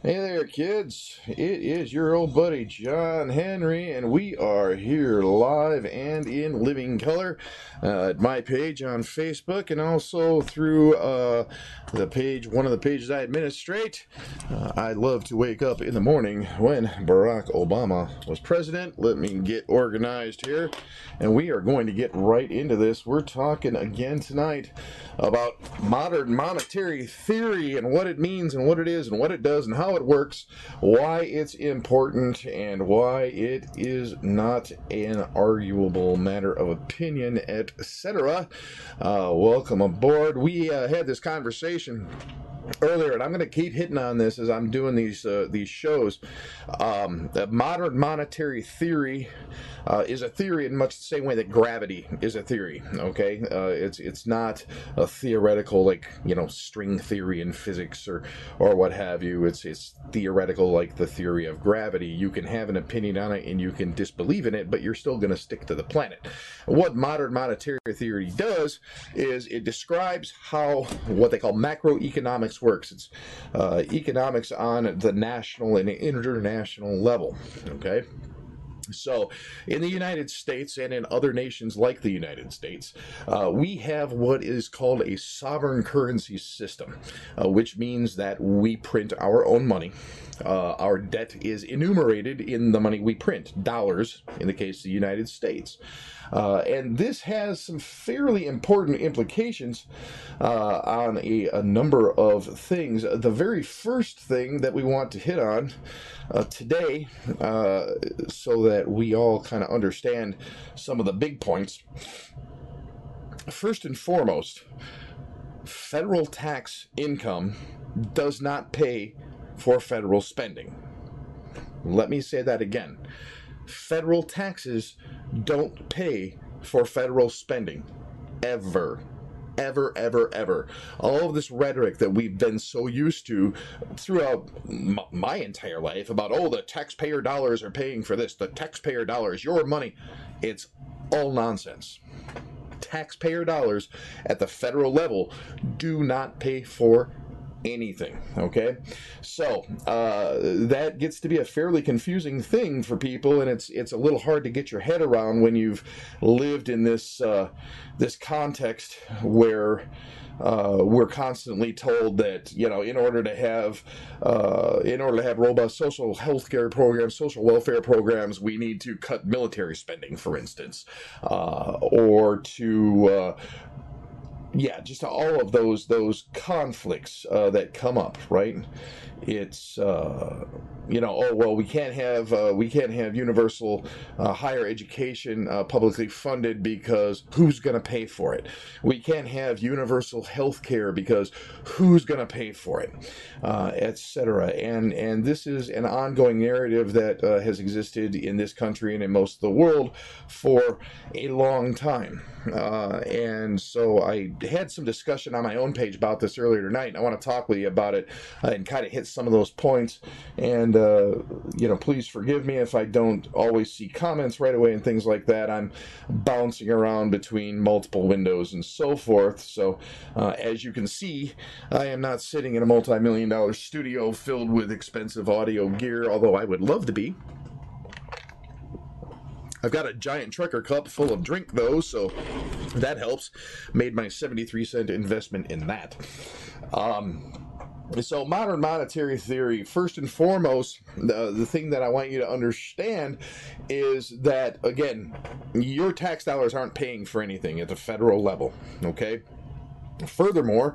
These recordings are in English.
Hey there, kids. It is your old buddy John Henry, and we are here live and in living color at my page on Facebook, and also through one of the pages I administrate. I love to wake up in the morning when Barack Obama was president. Let me get organized here, and we are going to get right into this. We're talking again tonight about modern monetary theory and what it means and what it is and what it does and how it works, why it's important, and why it is not an arguable matter of opinion, etc. Welcome aboard. We had this conversation earlier, and I'm going to keep hitting on this as I'm doing these shows. Modern monetary theory is a theory in much the same way that gravity is a theory. Okay, it's not a theoretical like string theory in physics or what have you. It's theoretical like the theory of gravity. You can have an opinion on it and you can disbelieve in it, but you're still going to stick to the planet. What modern monetary theory does is it describes how what they call macroeconomics works. It's economics on the national and international level. Okay. So, in the United States and in other nations like the United States, we have what is called a sovereign currency system, which means that we print our own money. Our debt is enumerated in the money we print, dollars in the case of the United States. And this has some fairly important implications on a number of things. The very first thing that we want to hit on today, so that we all kind of understand some of the big points. First and foremost, federal tax income does not pay for federal spending. Let me say that again. Federal taxes don't pay for federal spending. Ever. Ever, ever, ever. All of this rhetoric that we've been so used to throughout my entire life about, oh, the taxpayer dollars are paying for this, the taxpayer dollars, your money. It's all nonsense. Taxpayer dollars at the federal level do not pay for anything. Okay, so that gets to be a fairly confusing thing for people, and it's a little hard to get your head around when you've lived in this context where we're constantly told that in order to have robust social health care programs, social welfare programs, we need to cut military spending, for instance, or to just all of those conflicts that come up, right? It's oh well, we can't have universal higher education publicly funded because who's going to pay for it? We can't have universal health care because who's going to pay for it, etc. And this is an ongoing narrative that has existed in this country and in most of the world for a long time. And so I had some discussion on my own page about this earlier tonight, and I want to talk with you about it and kind of hit some of those points. And please forgive me if I don't always see comments right away and things like that. I'm bouncing around between multiple windows and so forth. So as you can see, I am not sitting in a multi-million-dollar studio filled with expensive audio gear, although I would love to be. I've got a giant trucker cup full of drink, though, so that helps. Made my 73-cent investment in that. So modern monetary theory, first and foremost, the thing that I want you to understand is that, again, your tax dollars aren't paying for anything at the federal level, okay? Furthermore,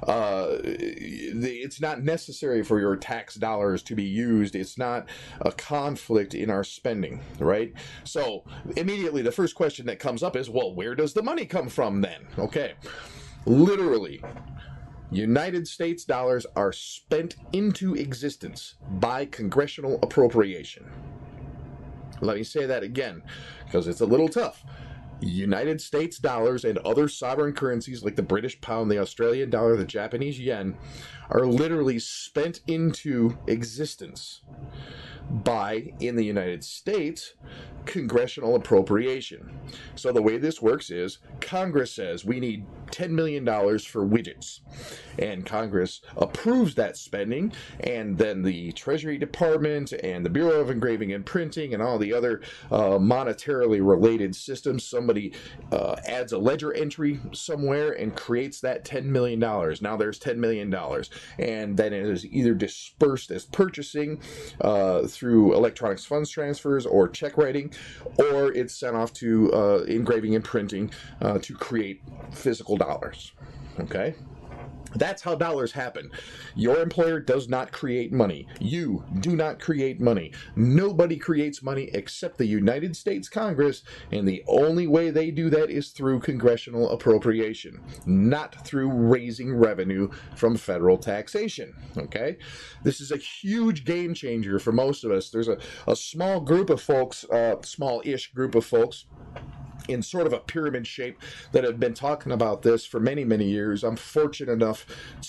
it's not necessary for your tax dollars to be used. It's not a conflict in our spending, right? So immediately the first question that comes up is, well, where does the money come from then? Okay, literally, United States dollars are spent into existence by congressional appropriation. Let me say that again, because it's a little tough. United States dollars and other sovereign currencies like the British pound, the Australian dollar, the Japanese yen are literally spent into existence by, in the United States, congressional appropriation. So the way this works is Congress says we need $10 million for widgets, and Congress approves that spending, and then the Treasury Department and the Bureau of Engraving and Printing and all the other monetarily related systems, somebody adds a ledger entry somewhere and creates that $10 million. Now there's $10 million, and then it is either dispersed as purchasing through electronics funds transfers or check writing, or it's sent off to engraving and printing to create physical dollars. Okay? That's how dollars happen. Your employer does not create money. You do not create money. Nobody creates money except the United States Congress, and the only way they do that is through congressional appropriation, not through raising revenue from federal taxation. Okay? This is a huge game changer for most of us. There's a small group of folks, small-ish group of folks, in sort of a pyramid shape that have been talking about this for many, many years. I'm fortunate enough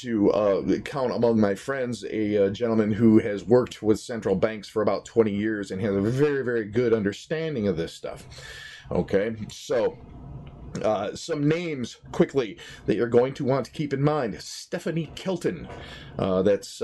to count among my friends a gentleman who has worked with central banks for about 20 years and has a very, very good understanding of this stuff. Okay, so some names quickly that you're going to want to keep in mind. Stephanie Kelton. That's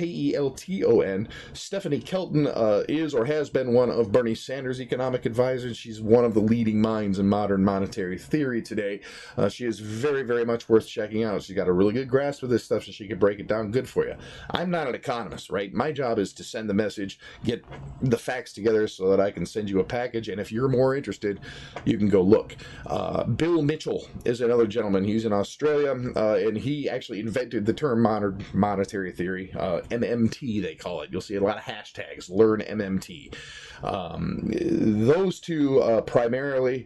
Kelton. Stephanie Kelton is or has been one of Bernie Sanders' economic advisors. She's one of the leading minds in modern monetary theory today. She is very, very much worth checking out. She's got a really good grasp of this stuff, so she can break it down good for you. I'm not an economist, right? My job is to send the message, get the facts together so that I can send you a package, and if you're more interested, you can go look. Bill Mitchell is another gentleman. He's in Australia, and he actually invented the term modern monetary theory, MMT they call it. You'll see a lot of hashtags, learn MMT. Those two primarily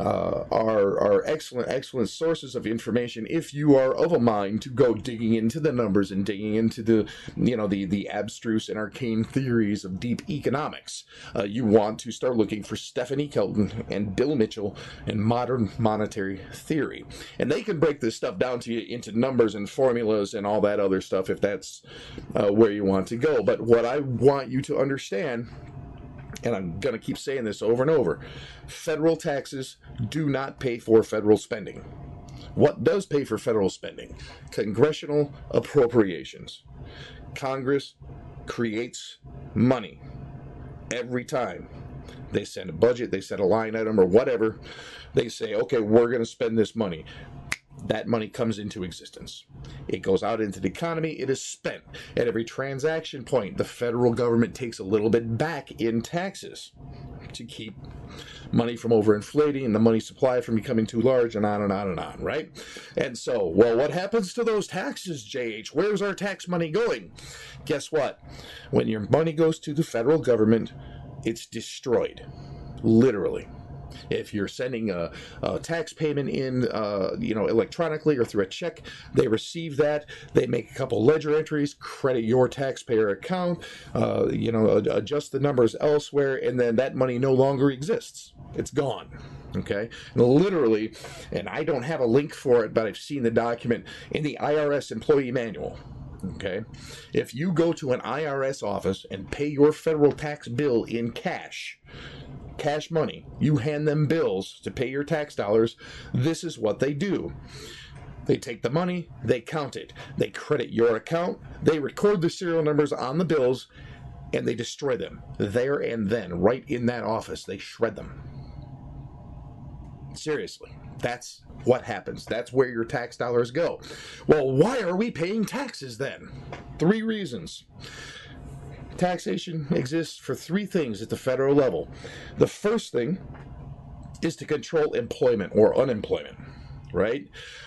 are excellent sources of information if you are of a mind to go digging into the numbers and digging into the abstruse and arcane theories of deep economics. You want to start looking for Stephanie Kelton and Bill Mitchell and modern monetary theory, and they can break this stuff down to you into numbers and formulas and all that other stuff if that's where you want to go. But what I want you to understand, and I'm going to keep saying this over and over, federal taxes do not pay for federal spending. What does pay for federal spending? Congressional appropriations. Congress creates money every time they send a budget, they set a line item or whatever. They say, okay, we're going to spend this money. That money comes into existence. It goes out into the economy. It is spent. At every transaction point, the federal government takes a little bit back in taxes to keep money from overinflating and the money supply from becoming too large, and on and on and on, right? And so, well, what happens to those taxes, JH? Where's our tax money going? Guess what? When your money goes to the federal government, it's destroyed, literally. If you're sending a tax payment in, electronically or through a check, they receive that. They make a couple ledger entries, credit your taxpayer account, adjust the numbers elsewhere, and then that money no longer exists. It's gone. Okay, and literally, and I don't have a link for it, but I've seen the document in the IRS employee manual. Okay, if you go to an IRS office and pay your federal tax bill in cash money, you hand them bills to pay your tax dollars, this is what they do. They take the money, they count it, they credit your account, they record the serial numbers on the bills, and they destroy them. There and then, right in that office, they shred them. Seriously, that's what happens. That's where your tax dollars go. Well, why are we paying taxes then? 3 reasons. Taxation exists for 3 things at the federal level. The first thing is to control employment or unemployment, right?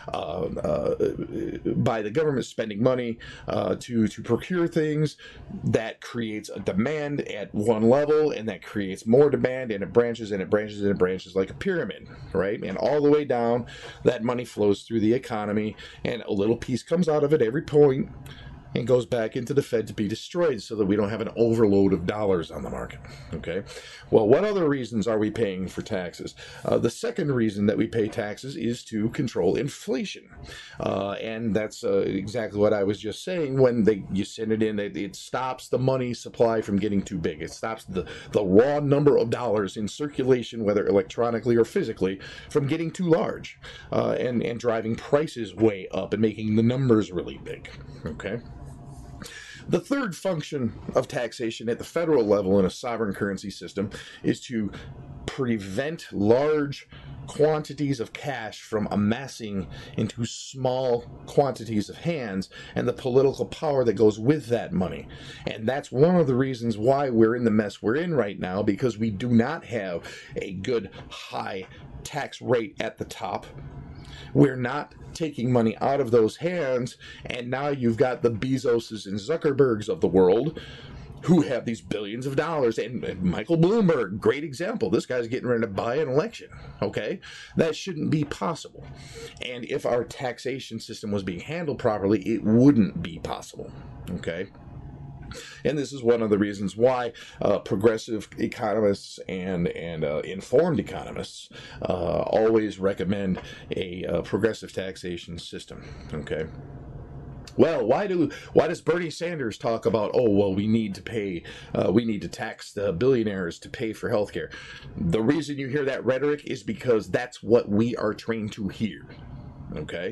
By the government spending money to procure things, that creates a demand at one level, and that creates more demand, and it branches and it branches and it branches like a pyramid, right? And all the way down, that money flows through the economy, and a little piece comes out of it every point. and goes back into the Fed to be destroyed so that we don't have an overload of dollars on the market. Okay. Well, what other reasons are we paying for taxes? The second reason that we pay taxes is to control inflation. And that's exactly what I was just saying. When you send it in, it stops the money supply from getting too big. It stops the raw number of dollars in circulation, whether electronically or physically, from getting too large and driving prices way up and making the numbers really big. Okay. The third function of taxation at the federal level in a sovereign currency system is to prevent large quantities of cash from amassing into small quantities of hands and the political power that goes with that money. And that's one of the reasons why we're in the mess we're in right now, because we do not have a good high tax rate at the top. We're not taking money out of those hands, and now you've got the Bezoses and Zuckerbergs of the world who have these billions of dollars, and Michael Bloomberg, great example. This guy's getting ready to buy an election, okay? That shouldn't be possible. And if our taxation system was being handled properly, it wouldn't be possible, okay? And this is one of the reasons why progressive economists and informed economists always recommend a progressive taxation system. Okay. Well, why does Bernie Sanders talk about, oh, well, we need to tax the billionaires to pay for healthcare? The reason you hear that rhetoric is because that's what we are trained to hear. Okay,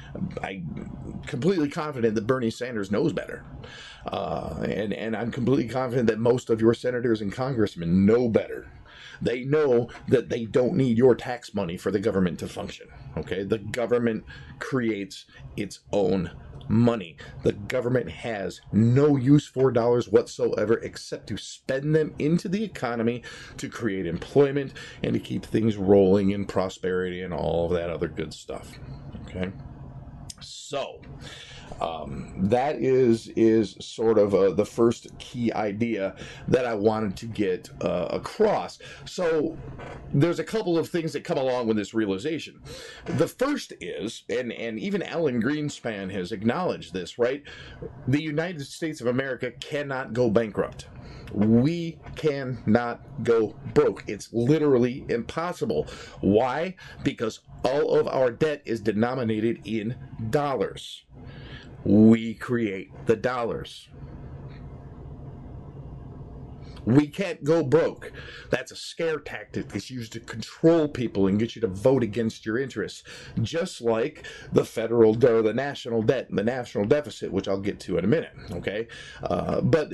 I'm completely confident that Bernie Sanders knows better, and I'm completely confident that most of your senators and congressmen know better. They know that they don't need your tax money for the government to function. Okay, the government creates its own money. The government has no use for dollars whatsoever except to spend them into the economy to create employment and to keep things rolling in prosperity and all of that other good stuff. Okay, so that is sort of the first key idea that I wanted to get across. So there's a couple of things that come along with this realization. The first is, and even Alan Greenspan has acknowledged this, right? The United States of America cannot go bankrupt. We cannot go broke. It's literally impossible. Why? Because all of our debt is denominated in dollars. We create the dollars. We can't go broke. That's a scare tactic that's used to control people and get you to vote against your interests. Just like the federal or the national debt, the national deficit, which I'll get to in a minute. Okay, but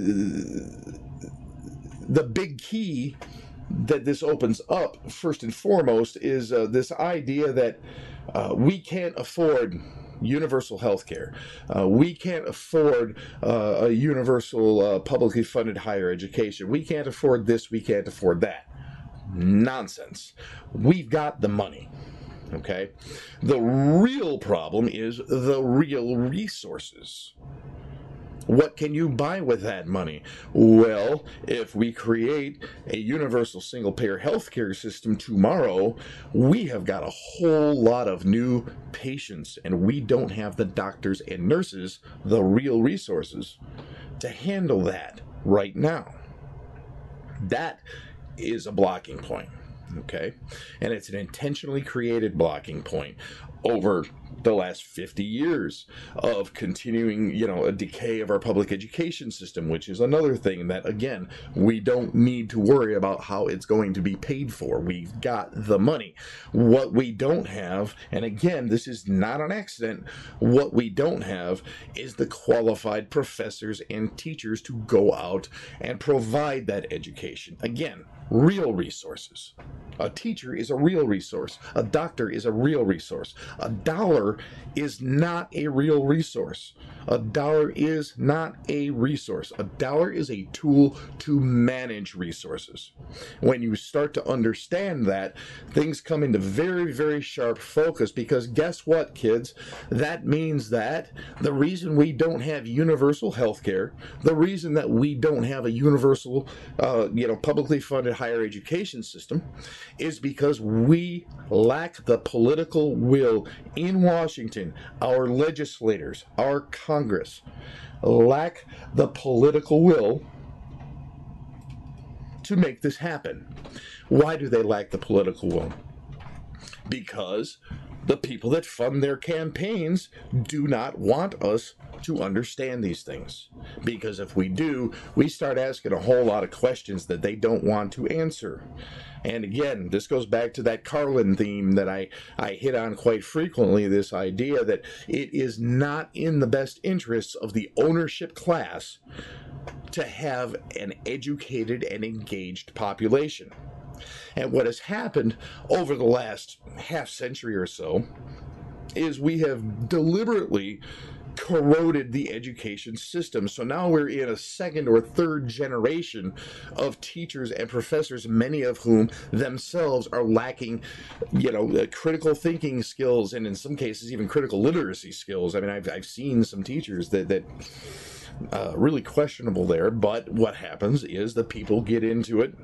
the big key that this opens up, first and foremost, is this idea that we can't afford universal health care. We can't afford a universal publicly funded higher education. We can't afford this. We can't afford that. Nonsense. We've got the money. Okay? The real problem is the real resources. What can you buy with that money? Well, if we create a universal single-payer healthcare system tomorrow, we have got a whole lot of new patients, and we don't have the doctors and nurses, the real resources, to handle that right now. That is a blocking point, okay? And it's an intentionally created blocking point over the last 50 years of continuing, a decay of our public education system, which is another thing that, again, we don't need to worry about how it's going to be paid for. We've got the money. What we don't have, and again, this is not an accident, what we don't have is the qualified professors and teachers to go out and provide that education. Again, real resources. A teacher is a real resource. A doctor is a real resource. A dollar is not a real resource. A dollar is not a resource. A dollar is a tool to manage resources. When you start to understand that, things come into very, very sharp focus, because guess what, kids? That means that the reason we don't have universal health care, the reason that we don't have a universal, publicly funded higher education system is because we lack the political will people in Washington, our legislators, our Congress, lack the political will to make this happen. Why do they lack the political will? Because the people that fund their campaigns do not want us to understand these things. Because if we do, we start asking a whole lot of questions that they don't want to answer. And again, this goes back to that Carlin theme that I hit on quite frequently, this idea that it is not in the best interests of the ownership class to have an educated and engaged population. And what has happened over the last half century or so is we have deliberately corroded the education system. So now we're in a second or third generation of teachers and professors, many of whom themselves are lacking, critical thinking skills, and in some cases even critical literacy skills. I mean, I've seen some teachers that really questionable there, but what happens is the people get into it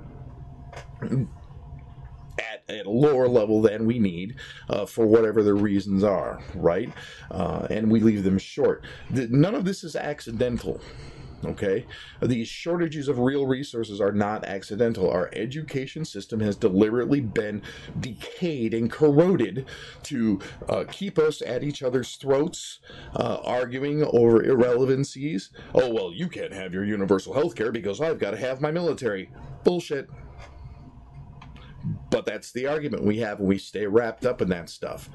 at a lower level than we need for whatever the reasons are, right? And we leave them short. None of this is accidental. Okay, these shortages of real resources are not accidental. Our education system has deliberately been decayed and corroded to keep us at each other's throats, arguing over irrelevancies. Oh, well, you can't have your universal health care because I've got to have my military. Bullshit. But that's the argument we have, and we stay wrapped up in that stuff.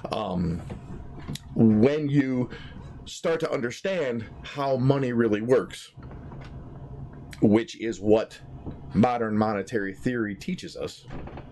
When you start to understand how money really works, which is what modern monetary theory teaches us,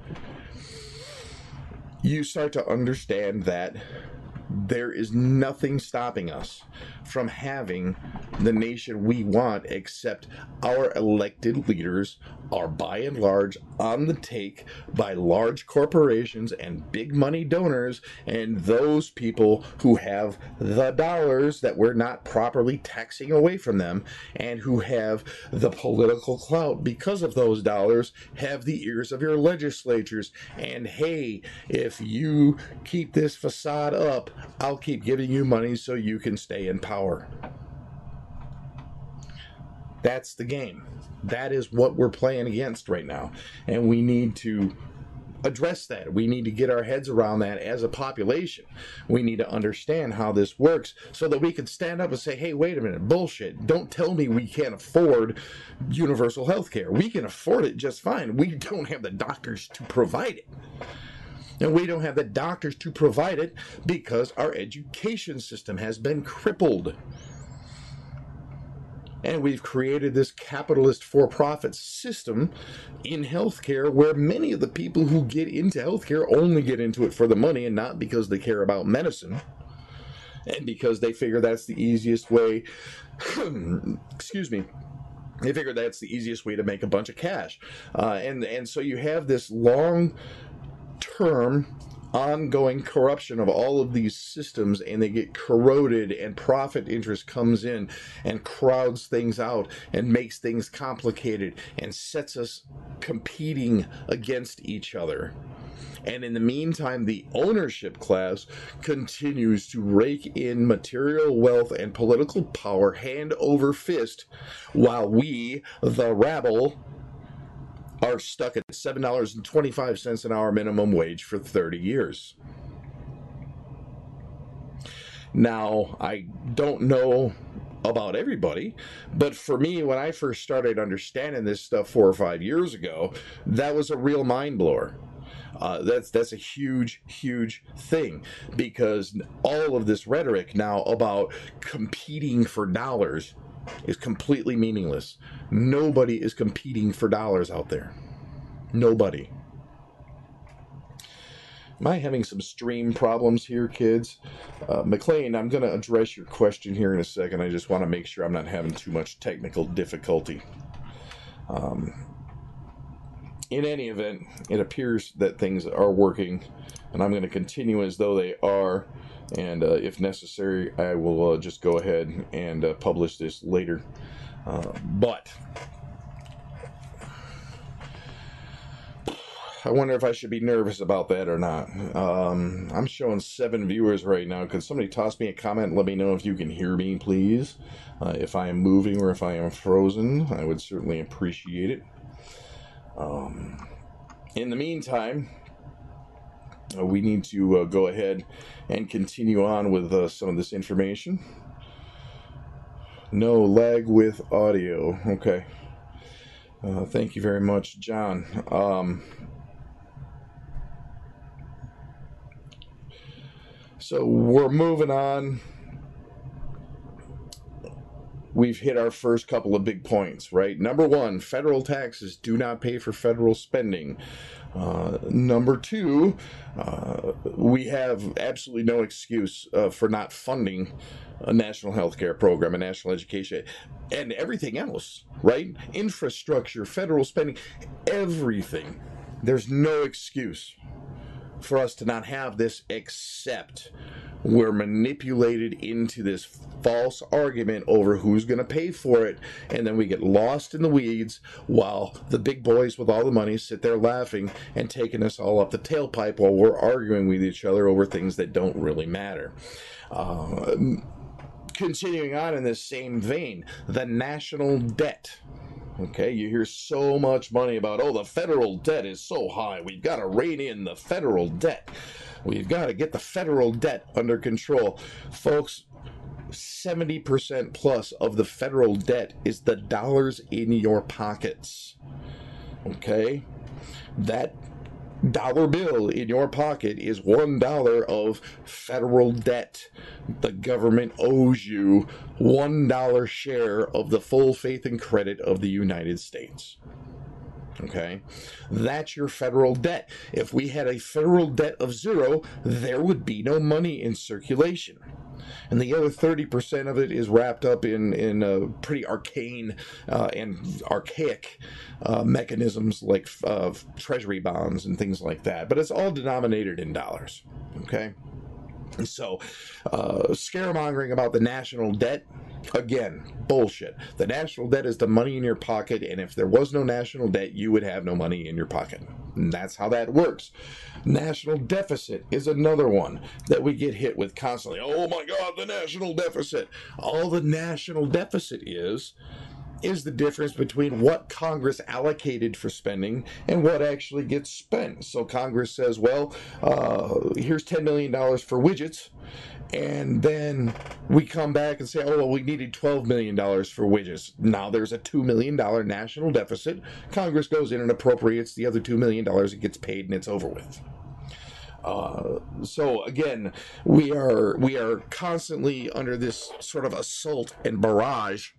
you start to understand that there is nothing stopping us from having the nation we want, except our elected leaders are by and large on the take by large corporations and big money donors, and those people who have the dollars that we're not properly taxing away from them, and who have the political clout because of those dollars, have the ears of your legislatures. And hey, if you keep this facade up, I'll keep giving you money so you can stay in power. That's the game. That is what we're playing against right now. And we need to address that. We need to get our heads around that as a population. We need to understand how this works so that we can stand up and say, hey, wait a minute, bullshit. Don't tell me we can't afford universal health care. We can afford it just fine. We don't have the doctors to provide it. And we don't have the doctors to provide it because our education system has been crippled. And we've created this capitalist for-profit system in healthcare where many of the people who get into healthcare only get into it for the money and not because they care about medicine. And because they figure that's the easiest way, excuse me, they figure that's the easiest way to make a bunch of cash. And so you have this long-term ongoing corruption of all of these systems, and they get corroded, and profit interest comes in and crowds things out and makes things complicated and sets us competing against each other. And in the meantime, the ownership class continues to rake in material wealth and political power hand over fist, while we, the rabble, are stuck at $7.25 an hour minimum wage for 30 years. Now, I don't know about everybody, but for me, when I first started understanding this stuff 4 or 5 years ago, that was a real mind blower. That's a huge, huge thing, because all of this rhetoric now about competing for dollars is completely meaningless. Nobody is competing for dollars out there. Nobody. Am I having some stream problems here, kids? McLean, I'm going to address your question here in a second. I just want to make sure I'm not having too much technical difficulty. In any event, it appears that things are working, and I'm going to continue as though they are. And if necessary, I will just go ahead and publish this later. But I wonder if I should be nervous about that or not. I'm showing 7 viewers right now. Could somebody toss me a comment and let me know if you can hear me, please? If I am moving or if I am frozen, I would certainly appreciate it. In the meantime, we need to go ahead and continue on with some of this information. No lag with audio. Okay. Thank you very much, John. So we're moving on. We've hit our first couple of big points, right? Number one, federal taxes do not pay for federal spending. Number two, we have absolutely no excuse for not funding a national health care program, a national education, and everything else, right? Infrastructure, federal spending, everything. There's no excuse for us to not have this, except we're manipulated into this false argument over who's going to pay for it, and then we get lost in the weeds while the big boys with all the money sit there laughing and taking us all up the tailpipe while we're arguing with each other over things that don't really matter. Continuing on in this same vein, the national debt. Okay, you hear so much money about, oh, the federal debt is so high. We've got to rein in the federal debt. We've got to get the federal debt under control. Folks, 70% plus of the federal debt is the dollars in your pockets. Okay? That dollar bill in your pocket is $1 of federal debt. The government owes you $1 share of the full faith and credit of the United States. Okay, that's your federal debt. If we had a federal debt of 0, there would be no money in circulation. And the other 30% of it is wrapped up in pretty arcane and archaic mechanisms like treasury bonds and things like that. But it's all denominated in dollars. Okay? So, scaremongering about the national debt, again, bullshit. The national debt is the money in your pocket, and if there was no national debt, you would have no money in your pocket. And that's how that works. National deficit is another one that we get hit with constantly. Oh my God, the national deficit. All the national deficit is the difference between what Congress allocated for spending and what actually gets spent. So Congress says, well, here's $10 million for widgets. And then we come back and say, oh, well, we needed $12 million for widgets. Now there's a $2 million national deficit. Congress goes in and appropriates the other $2 million. It gets paid and it's over with. So again, we are constantly under this sort of assault and barrage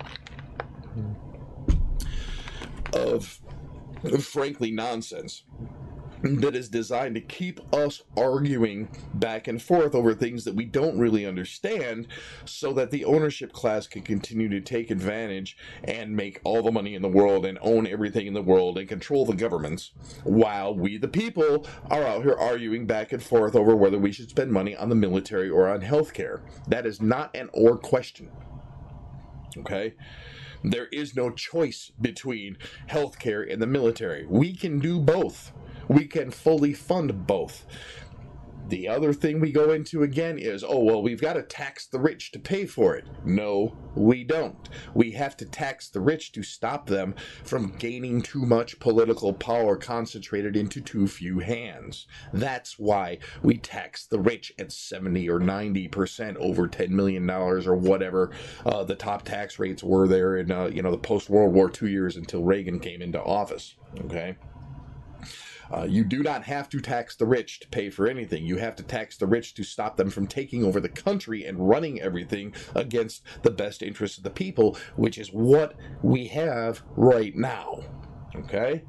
of frankly nonsense that is designed to keep us arguing back and forth over things that we don't really understand, so that the ownership class can continue to take advantage and make all the money in the world and own everything in the world and control the governments, while we the people are out here arguing back and forth over whether we should spend money on the military or on healthcare. That is not an or question. Okay? There is no choice between healthcare and the military. We can do both. We can fully fund both. The other thing we go into again is, oh, well, we've got to tax the rich to pay for it. No, we don't. We have to tax the rich to stop them from gaining too much political power concentrated into too few hands. That's why we tax the rich at 70 or 90% over $10 million or whatever the top tax rates were there in the post-World War II years until Reagan came into office. Okay? You do not have to tax the rich to pay for anything. You have to tax the rich to stop them from taking over the country and running everything against the best interests of the people, which is what we have right now. Okay?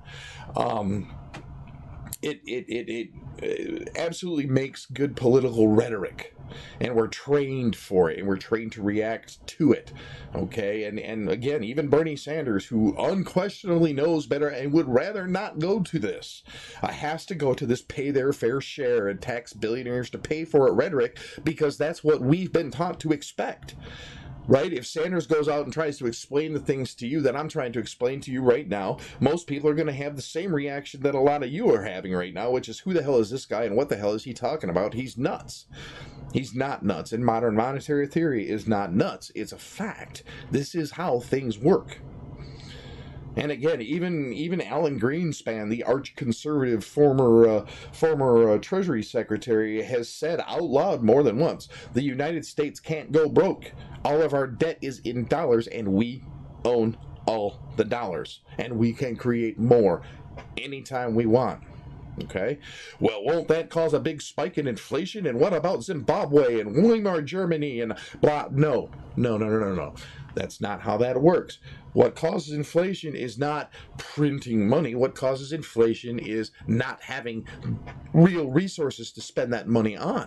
It absolutely makes good political rhetoric, and we're trained for it, and we're trained to react to it. Okay, and again, even Bernie Sanders, who unquestionably knows better and would rather not go to this, has to go to this pay their fair share and tax billionaires to pay for it rhetoric, because that's what we've been taught to expect. right? If Sanders goes out and tries to explain the things to you that I'm trying to explain to you right now, most people are going to have the same reaction that a lot of you are having right now, which is, who the hell is this guy and what the hell is he talking about? He's nuts. He's not nuts, and modern monetary theory is not nuts. It's a fact. This is how things work. And again, even Alan Greenspan, the arch-conservative former Treasury Secretary, has said out loud more than once, the United States can't go broke. All of our debt is in dollars, and we own all the dollars. And we can create more anytime we want. Okay? Well, won't that cause a big spike in inflation? And what about Zimbabwe and Weimar Germany and blah? No. That's not how that works. What causes inflation is not printing money. What causes inflation is not having real resources to spend that money on.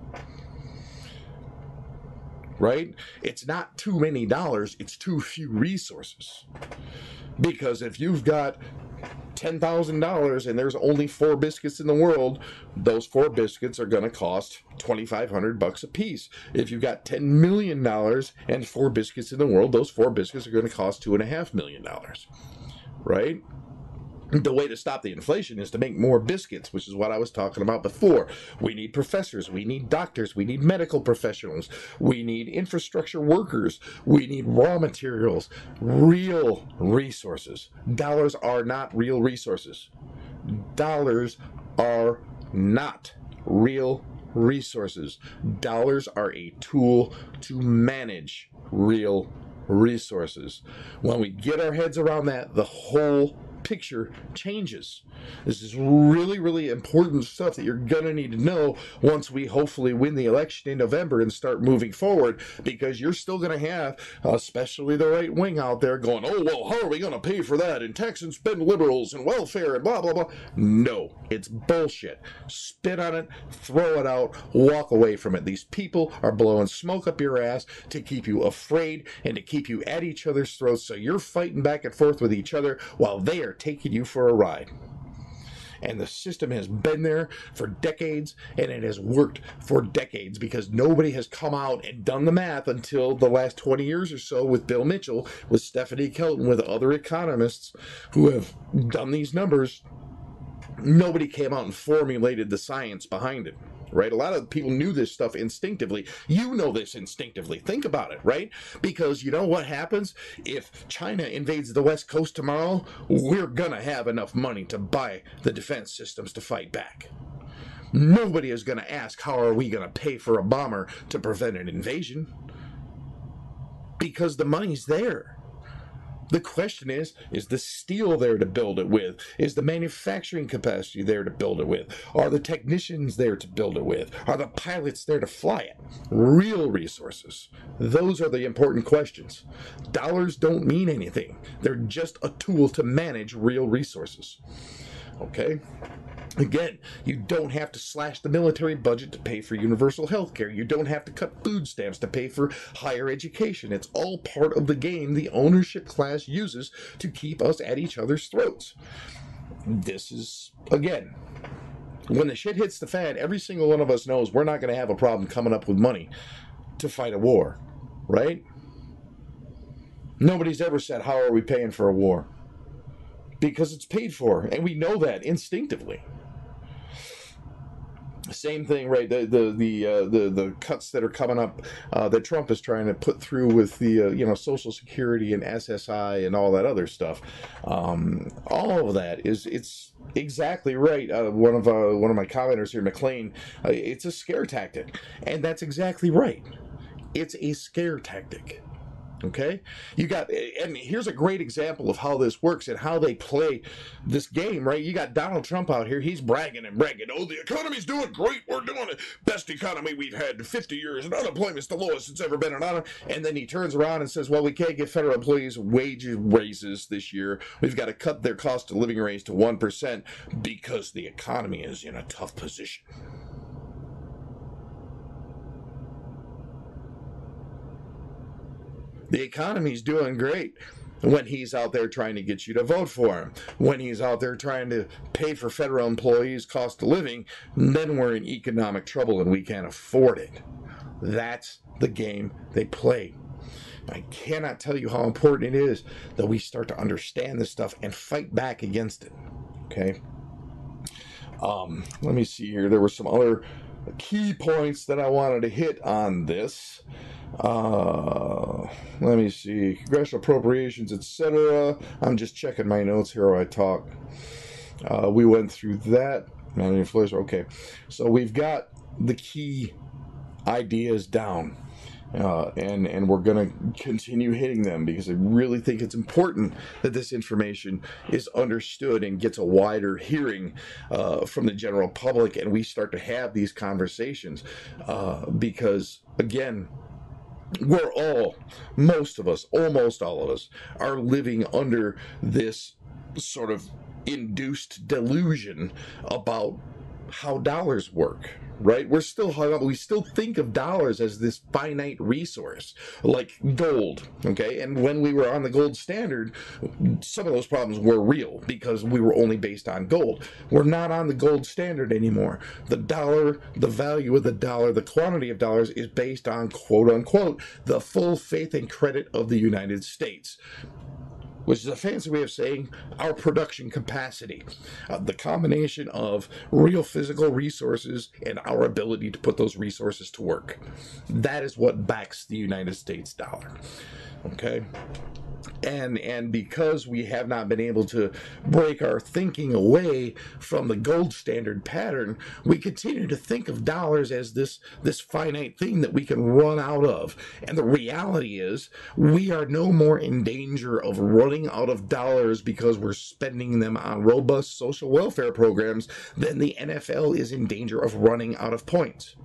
Right? It's not too many dollars, it's too few resources. Because if you've got $10,000 and there's only 4 biscuits in the world, those 4 biscuits are going to cost $2,500 a piece. If you've got $10 million and 4 biscuits in the world, those 4 biscuits are going to cost $2.5 million, right? The way to stop the inflation is to make more biscuits, which is what I was talking about before. We need professors, we need doctors, we need medical professionals, we need infrastructure workers, we need raw materials, real resources. Dollars are not real resources. Dollars are not real resources. Dollars are a tool to manage real resources. When we get our heads around that, the whole picture changes. This is really, really important stuff that you're gonna need to know once we hopefully win the election in November and start moving forward, because you're still gonna have, especially the right wing out there, going, oh, well, how are we gonna pay for that, and tax and spend liberals and welfare and blah, blah, blah. No, it's bullshit. Spit on it, throw it out, walk away from it. These people are blowing smoke up your ass to keep you afraid and to keep you at each other's throats, so you're fighting back and forth with each other while they are taking you for a ride. And the system has been there for decades, and it has worked for decades, because nobody has come out and done the math until the last 20 years or so with Bill Mitchell, with Stephanie Kelton, with other economists who have done these numbers. Nobody came out and formulated the science behind it. Right? A lot of people knew this stuff instinctively. You know this instinctively. Think about it, right? Because you know what happens? If China invades the West Coast tomorrow, we're gonna have enough money to buy the defense systems to fight back. Nobody is gonna ask, how are we gonna pay for a bomber to prevent an invasion? Because the money's there. The question is the steel there to build it with? Is the manufacturing capacity there to build it with? Are the technicians there to build it with? Are the pilots there to fly it? Real resources. Those are the important questions. Dollars don't mean anything. They're just a tool to manage real resources. Okay? Again, you don't have to slash the military budget to pay for universal health care. You don't have to cut food stamps to pay for higher education. It's all part of the game the ownership class uses to keep us at each other's throats. This is, again, when the shit hits the fan, every single one of us knows we're not going to have a problem coming up with money to fight a war, right? Nobody's ever said, how are we paying for a war? Because it's paid for, and we know that instinctively. Same thing, right? The cuts that are coming up that Trump is trying to put through with the Social Security and SSI and all that other stuff. All of that it's exactly right. One of my commenters here, McLean, it's a scare tactic, and that's exactly right. It's a scare tactic. Okay, and here's a great example of how this works and how they play this game, right? You got Donald Trump out here, he's bragging. Oh, the economy's doing great, we're doing the best economy we've had in 50 years, and unemployment's the lowest it's ever been. And then he turns around and says, well, we can't give federal employees wage raises this year. We've got to cut their cost of living raise to 1% because the economy is in a tough position. The economy's doing great when he's out there trying to get you to vote for him. When he's out there trying to pay for federal employees' cost of living, then we're in economic trouble and we can't afford it. That's the game they play. I cannot tell you how important it is that we start to understand this stuff and fight back against it. Okay. Let me see here. There were some other key points that I wanted to hit on this. Let me see. Congressional appropriations, etc. I'm just checking my notes here while I talk. We went through that. Okay. So we've got the key ideas down. And we're going to continue hitting them because I really think it's important that this information is understood and gets a wider hearing from the general public, and we start to have these conversations because, again, we're all, most of us, almost all of us, are living under this sort of induced delusion about how dollars work. Right? We're still hung up. We still think of dollars as this finite resource, like gold. Okay. And when we were on the gold standard, some of those problems were real because we were only based on gold. We're not on the gold standard anymore. The dollar, the value of the dollar, the quantity of dollars is based on, quote unquote, the full faith and credit of the United States, which is a fancy way of saying our production capacity, the combination of real physical resources and our ability to put those resources to work. That is what backs the United States dollar. Okay? And because we have not been able to break our thinking away from the gold standard pattern, we continue to think of dollars as this finite thing that we can run out of. And the reality is we are no more in danger of running out of dollars because we're spending them on robust social welfare programs than the NFL is in danger of running out of points.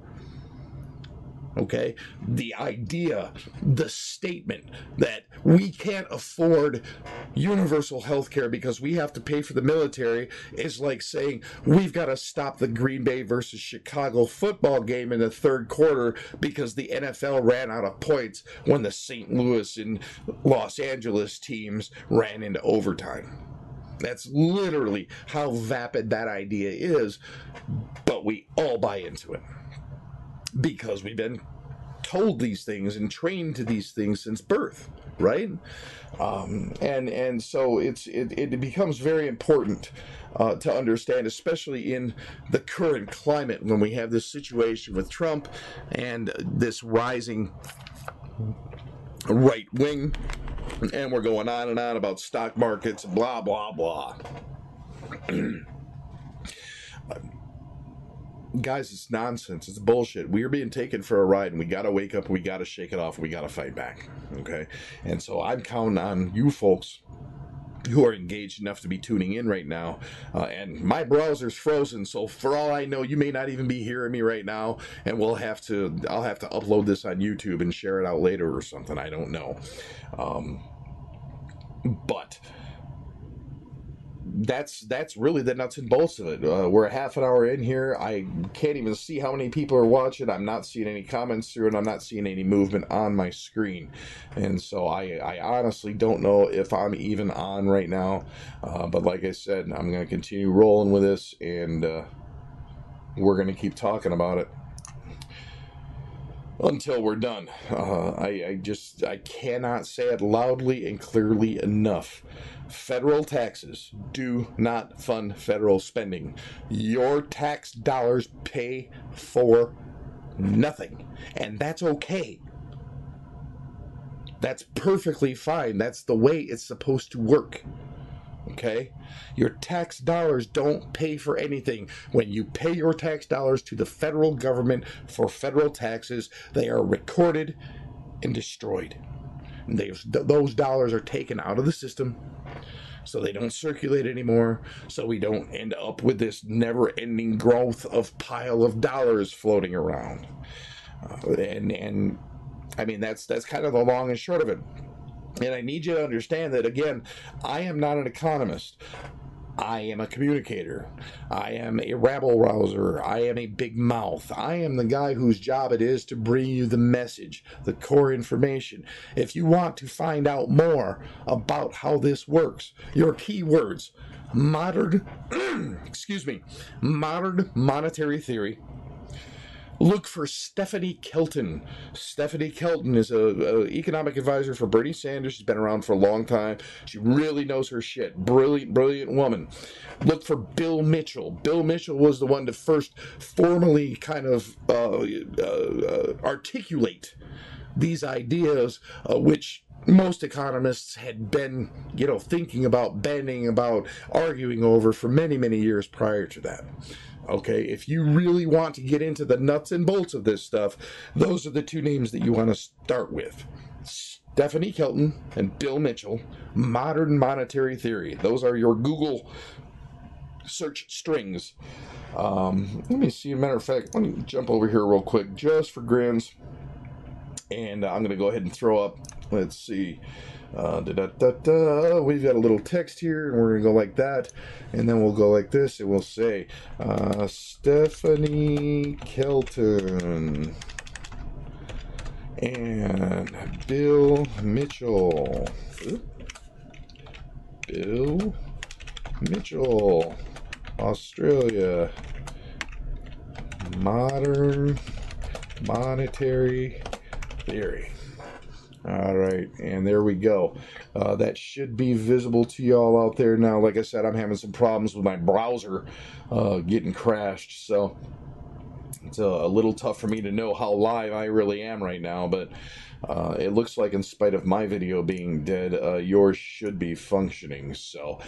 Okay, the idea, the statement that we can't afford universal health care because we have to pay for the military is like saying we've got to stop the Green Bay versus Chicago football game in the third quarter because the NFL ran out of points when the St. Louis and Los Angeles teams ran into overtime. That's literally how vapid that idea is, but we all buy into it. Because we've been told these things and trained to these things since birth, right? And so it becomes very important to understand, especially in the current climate when we have this situation with Trump and this rising right wing, and we're going on and on about stock markets, blah, blah, blah. Guys, it's nonsense. It's bullshit. We are being taken for a ride, and we got to wake up, we got to shake it off, we got to fight back, okay? And so I'm counting on you folks who are engaged enough to be tuning in right now, and my browser's frozen, so for all I know, you may not even be hearing me right now, and I'll have to upload this on YouTube and share it out later or something. I don't know. But that's really the nuts and bolts of it. We're a half an hour in here. I can't even see how many people are watching. I'm not seeing any comments through, and I'm not seeing any movement on my screen. And so I honestly don't know if I'm even on right now. But like I said, I'm going to continue rolling with this, and we're going to keep talking about it until we're done. I cannot say it loudly and clearly enough. Federal taxes do not fund federal spending. Your tax dollars pay for nothing, and that's okay. That's perfectly fine. That's the way it's supposed to work. Okay? Your tax dollars don't pay for anything. When you pay your tax dollars to the federal government for federal taxes, they are recorded and destroyed. Those dollars are taken out of the system, so they don't circulate anymore, so we don't end up with this never-ending growth of pile of dollars floating around. And I mean, that's kind of the long and short of it. And I need you to understand that, again, I am not an economist. I am a communicator. I am a rabble-rouser. I am a big mouth. I am the guy whose job it is to bring you the message, the core information. If you want to find out more about how this works, your keywords, modern, modern monetary theory, Look for Stephanie Kelton. Stephanie Kelton is a economic advisor for Bernie Sanders. She's been around for a long time. She really knows her shit. Brilliant woman. Look for Bill Mitchell. Bill Mitchell was the one to first formally kind of articulate these ideas, which most economists had been, thinking about, bending about, arguing over for many, many years prior to that. Okay, if you really want to get into the nuts and bolts of this stuff, those are the two names that you want to start with. Stephanie Kelton and Bill Mitchell, Modern Monetary Theory. Those are your Google search strings. Let me see, as a matter of fact, let me jump over here real quick, just for grins. And I'm going to go ahead and throw up, let's see, we've got a little text here, and we're going to go like that, and then we'll go like this, and we'll say, Stephanie Kelton and Bill Mitchell. Bill Mitchell, Australia, Modern Monetary Theory. All right, and there we go. That should be visible to y'all out there now. Like I said, I'm having some problems with my browser getting crashed, so it's a little tough for me to know how live I really am right now, but it looks like in spite of my video being dead, yours should be functioning. So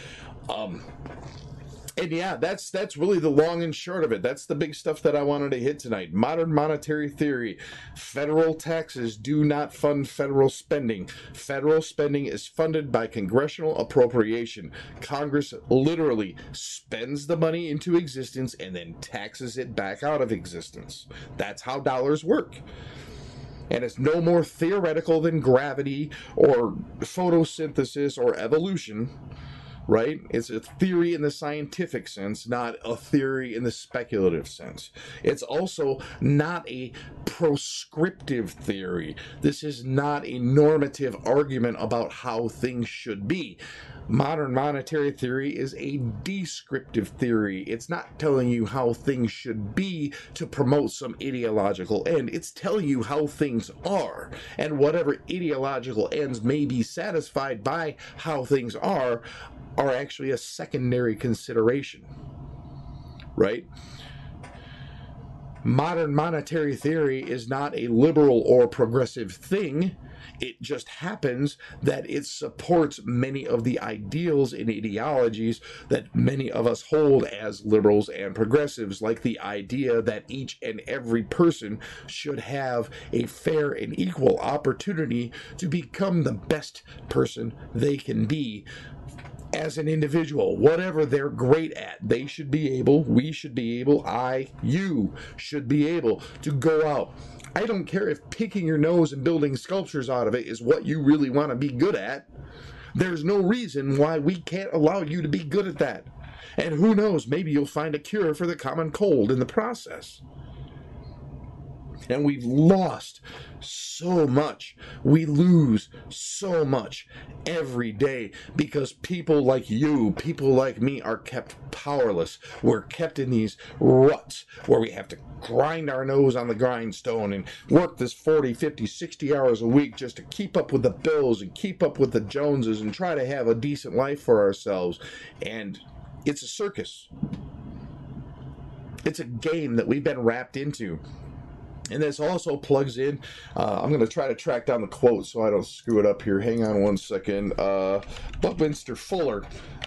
and yeah, that's really the long and short of it. That's the big stuff that I wanted to hit tonight. Modern monetary theory. Federal taxes do not fund federal spending. Federal spending is funded by congressional appropriation. Congress literally spends the money into existence and then taxes it back out of existence. That's how dollars work. And it's no more theoretical than gravity or photosynthesis or evolution. Right? It's a theory in the scientific sense, not a theory in the speculative sense. It's also not a prescriptive theory. This is not a normative argument about how things should be. Modern monetary theory is a descriptive theory. It's not telling you how things should be to promote some ideological end. It's telling you how things are. And whatever ideological ends may be satisfied by how things are actually a secondary consideration, right? Modern monetary theory is not a liberal or progressive thing. It just happens that it supports many of the ideals and ideologies that many of us hold as liberals and progressives, like the idea that each and every person should have a fair and equal opportunity to become the best person they can be as an individual. Whatever they're great at, they should be able, we should be able, you should be able to go out. I don't care if picking your nose and building sculptures out of it is what you really want to be good at. There's no reason why we can't allow you to be good at that. And who knows, maybe you'll find a cure for the common cold in the process. And we've lost so much. We lose so much every day because people like you, people like me are kept powerless. We're kept in these ruts where we have to grind our nose on the grindstone and work this 40, 50, 60 hours a week just to keep up with the bills and keep up with the Joneses and try to have a decent life for ourselves. And it's a circus. It's a game that we've been wrapped into. And this also plugs in, I'm going to try to track down the quote so I don't screw it up here. Hang on one second. Buckminster Fuller,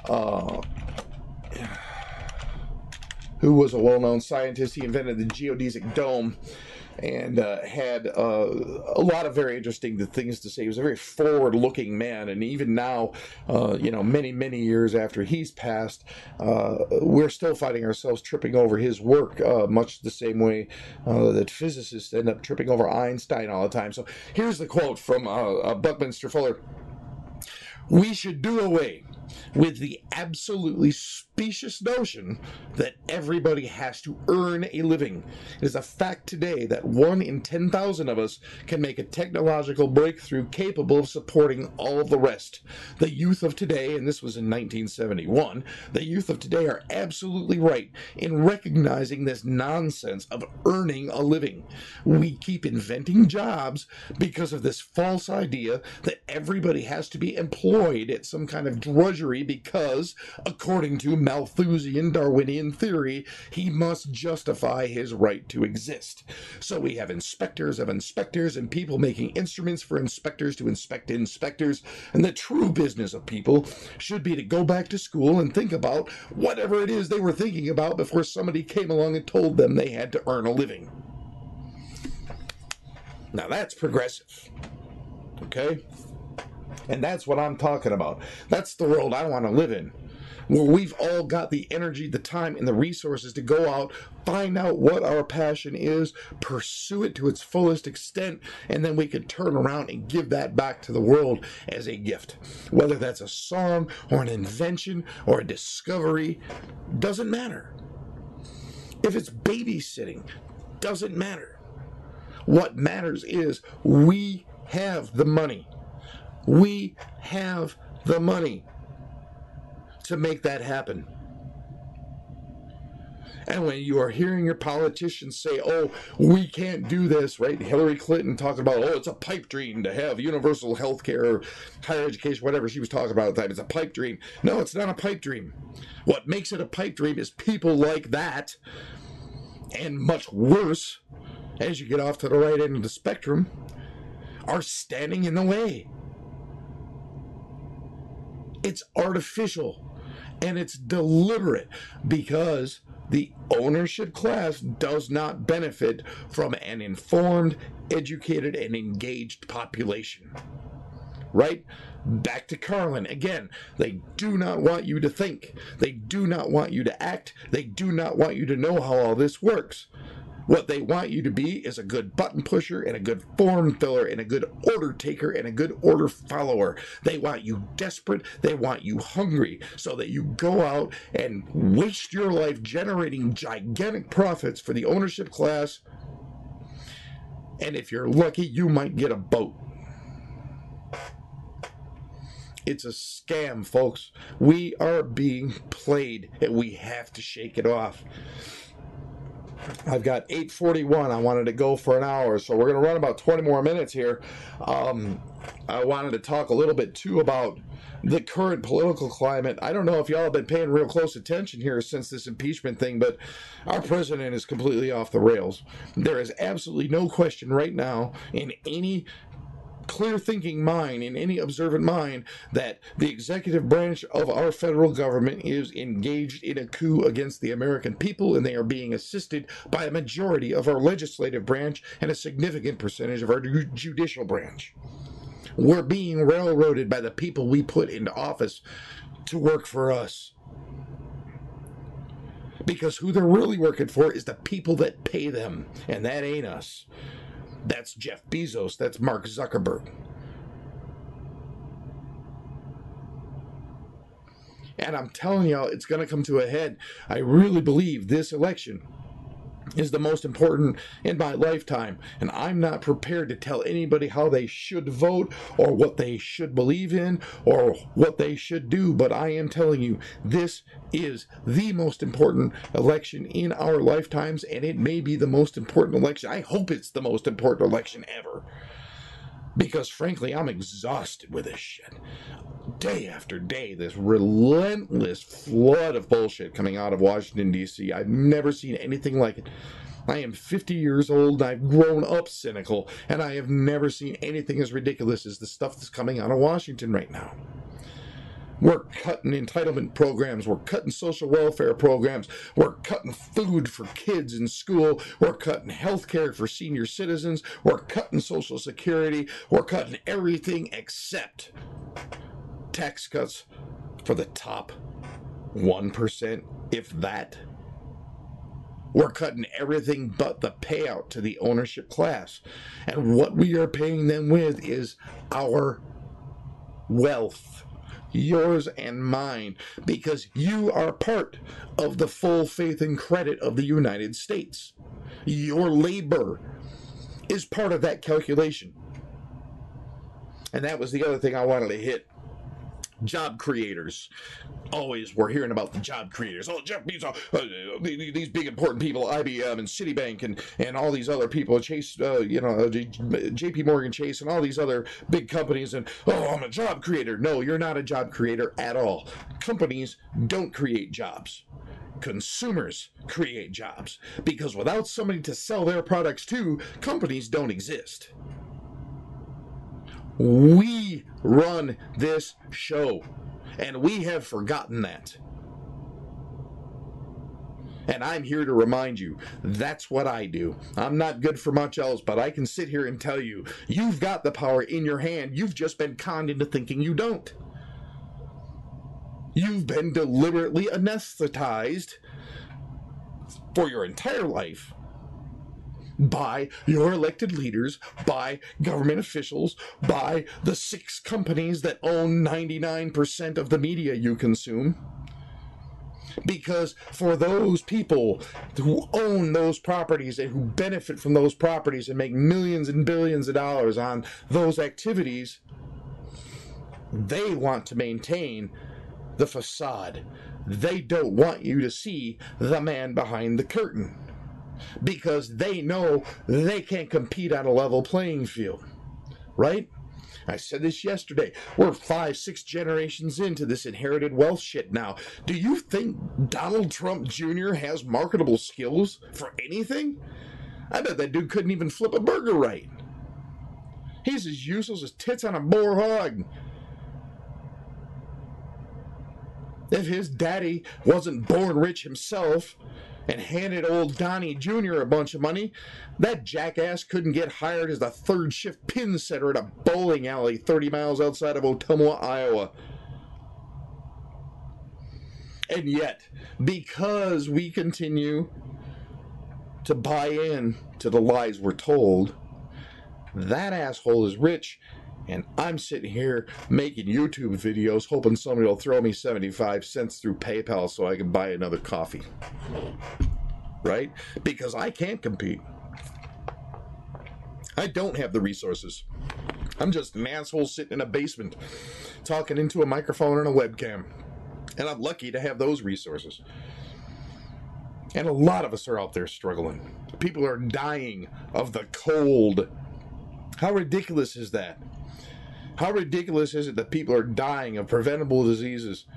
who was a well-known scientist, he invented the geodesic dome and had a lot of very interesting things to say. He was a very forward-looking man, and even now, many, many years after he's passed, we're still finding ourselves tripping over his work, much the same way that physicists end up tripping over Einstein all the time. So here's the quote from Buckminster Fuller. "We should do away with the absolutely specious notion that everybody has to earn a living. It is a fact today that 1 in 10,000 of us can make a technological breakthrough capable of supporting all of the rest. The youth of today, and this was in 1971, the youth of today are absolutely right in recognizing this nonsense of earning a living. We keep inventing jobs because of this false idea that everybody has to be employed at some kind of drudgery because, according to Malthusian Darwinian theory, he must justify his right to exist. So we have inspectors of inspectors and people making instruments for inspectors to inspect inspectors, and the true business of people should be to go back to school and think about whatever it is they were thinking about before somebody came along and told them they had to earn a living. Now that's progressive, okay? And that's what I'm talking about. That's the world I want to live in, where we've all got the energy, the time, and the resources to go out, find out what our passion is, pursue it to its fullest extent, and then we can turn around and give that back to the world as a gift. Whether that's a song or an invention or a discovery, doesn't matter. If it's babysitting, doesn't matter. What matters is we have the money. We have the money to make that happen. And when you are hearing your politicians say, oh, we can't do this, right? Hillary Clinton talking about, oh, it's a pipe dream to have universal health care, higher education, whatever she was talking about at the time. It's a pipe dream. No, it's not a pipe dream. What makes it a pipe dream is people like that, and much worse, as you get off to the right end of the spectrum, are standing in the way. It's artificial and it's deliberate because the ownership class does not benefit from an informed, educated, and engaged population. Right? Back to Carlin. Again, they do not want you to think. They do not want you to act. They do not want you to know how all this works. What they want you to be is a good button pusher and a good form filler and a good order taker and a good order follower. They want you desperate. They want you hungry so that you go out and waste your life generating gigantic profits for the ownership class. And if you're lucky, you might get a boat. It's a scam, folks. We are being played and we have to shake it off. I've got 8:41. I wanted to go for an hour, so we're going to run about 20 more minutes here. I wanted to talk a little bit, too, about the current political climate. I don't know if y'all have been paying real close attention here since this impeachment thing, but our president is completely off the rails. There is absolutely no question right now in any clear-thinking mind, in any observant mind, that the executive branch of our federal government is engaged in a coup against the American people, and they are being assisted by a majority of our legislative branch and a significant percentage of our judicial branch. We're being railroaded by the people we put into office to work for us. Because who they're really working for is the people that pay them, and that ain't us. That's Jeff Bezos. That's Mark Zuckerberg. And I'm telling y'all, it's going to come to a head. I really believe this election is the most important in my lifetime. And I'm not prepared to tell anybody how they should vote or what they should believe in or what they should do. But I am telling you, this is the most important election in our lifetimes. And it may be the most important election. I hope it's the most important election ever. Because frankly, I'm exhausted with this shit. Day after day, this relentless flood of bullshit coming out of Washington, D.C. I've never seen anything like it. I am 50 years old, and I've grown up cynical, and I have never seen anything as ridiculous as the stuff that's coming out of Washington right now. We're cutting entitlement programs. We're cutting social welfare programs. We're cutting food for kids in school. We're cutting health care for senior citizens. We're cutting Social Security. We're cutting everything except tax cuts for the top 1%, if that. We're cutting everything but the payout to the ownership class. And what we are paying them with is our wealth. yours and mine, because you are part of the full faith and credit of the United States. Your labor is part of that calculation. And that was the other thing I wanted to hit. Job creators. Always we're hearing about the job creators. Oh, Jeff Bezos, these big important people, IBM and Citibank and all these other people, Chase, JP Morgan Chase and all these other big companies. And, oh, I'm a job creator. No, you're not a job creator at all. Companies don't create jobs. Consumers create jobs. Because without somebody to sell their products to, companies don't exist. We run this show, and we have forgotten that. And I'm here to remind you, that's what I do. I'm not good for much else, but I can sit here and tell you, you've got the power in your hand. You've just been conned into thinking you don't. You've been deliberately anesthetized for your entire life by your elected leaders, by government officials, by the 6 companies that own 99% of the media you consume. Because for those people who own those properties and who benefit from those properties and make millions and billions of dollars on those activities, they want to maintain the facade. They don't want you to see the man behind the curtain, because they know they can't compete on a level playing field, right? I said this yesterday. We're 5-6 generations into this inherited wealth shit now. Do you think Donald Trump Jr. has marketable skills for anything? I bet that dude couldn't even flip a burger right. He's as useless as tits on a boar hog. If his daddy wasn't born rich himself and handed old Donnie Jr. a bunch of money, that jackass couldn't get hired as the 3rd shift pin setter at a bowling alley 30 miles outside of Ottumwa, Iowa. And yet, because we continue to buy in to the lies we're told, that asshole is rich, and I'm sitting here making YouTube videos hoping somebody will throw me 75 cents through PayPal so I can buy another coffee. Right? Because I can't compete. I don't have the resources. I'm just an asshole sitting in a basement talking into a microphone and a webcam. And I'm lucky to have those resources. And a lot of us are out there struggling. People are dying of the cold. How ridiculous is that? How ridiculous is it that people are dying of preventable diseases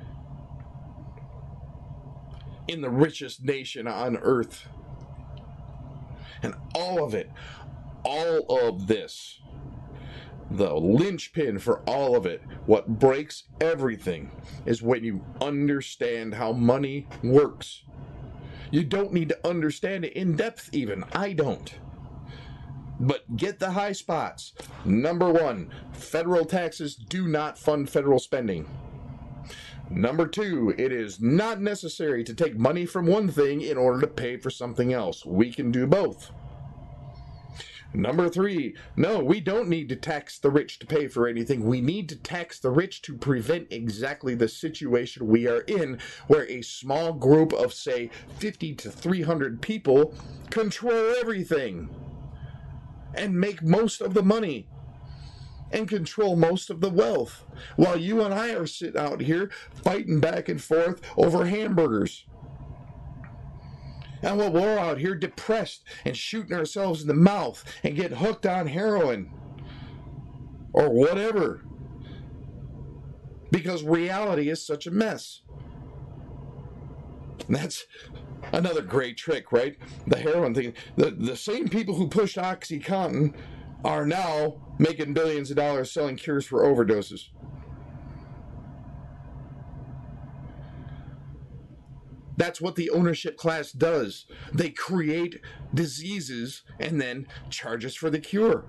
in the richest nation on earth? And all of it, all of this, the linchpin for all of it, what breaks everything, is when you understand how money works. You don't need to understand it in depth even. I don't. But get the high spots. Number 1, federal taxes do not fund federal spending. Number 2, it is not necessary to take money from one thing in order to pay for something else. We can do both. Number 3, no, we don't need to tax the rich to pay for anything. We need to tax the rich to prevent exactly the situation we are in, where a small group of, say, 50 to 300 people control everything and make most of the money and control most of the wealth, while you and I are sitting out here fighting back and forth over hamburgers. And while we're out here depressed and shooting ourselves in the mouth and getting hooked on heroin or whatever, because reality is such a mess. And that's another great trick, right? The heroin thing. The same people who pushed OxyContin are now making billions of dollars selling cures for overdoses. That's what the ownership class does. They create diseases and then charge us for the cure.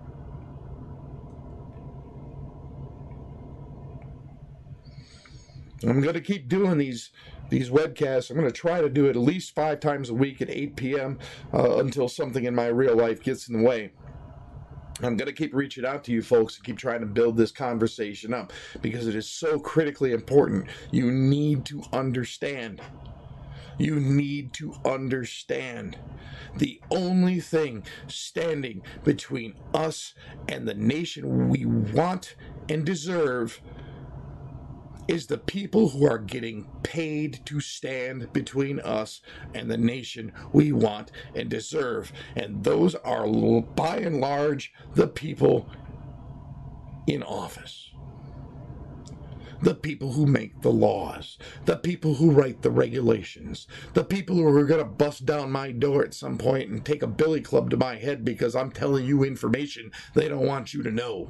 I'm going to keep doing these webcasts. I'm going to try to do it at least 5 times a week at 8 p.m. Until something in my real life gets in the way. I'm going to keep reaching out to you folks and keep trying to build this conversation up because it is so critically important. You need to understand. You need to understand. The only thing standing between us and the nation we want and deserve is the people who are getting paid to stand between us and the nation we want and deserve. And those are, by and large, the people in office. The people who make the laws, the people who write the regulations, the people who are going to bust down my door at some point and take a billy club to my head because I'm telling you information they don't want you to know.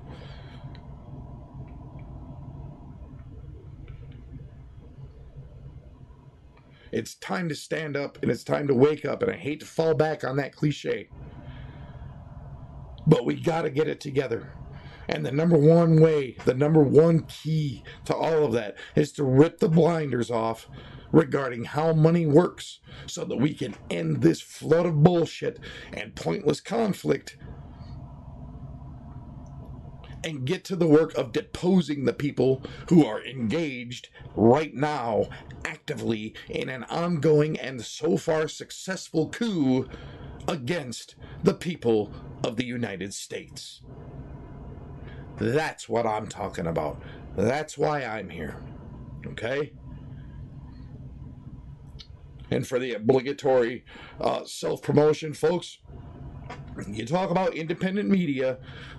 It's time to stand up and it's time to wake up, and I hate to fall back on that cliche, but we got to get it together. And the number one way, the number one key to all of that is to rip the blinders off regarding how money works so that we can end this flood of bullshit and pointless conflict and get to the work of deposing the people who are engaged right now actively in an ongoing and so far successful coup against the people of the United States. That's what I'm talking about. That's why I'm here. Okay? And for the obligatory self-promotion, folks, you talk about independent media.